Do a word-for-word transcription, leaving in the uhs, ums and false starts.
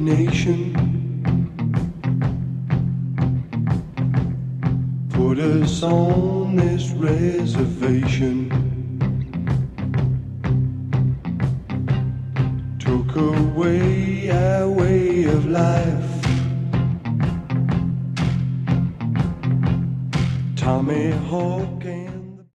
nation put us on this reservation, took away our way of life. Tommy Hawk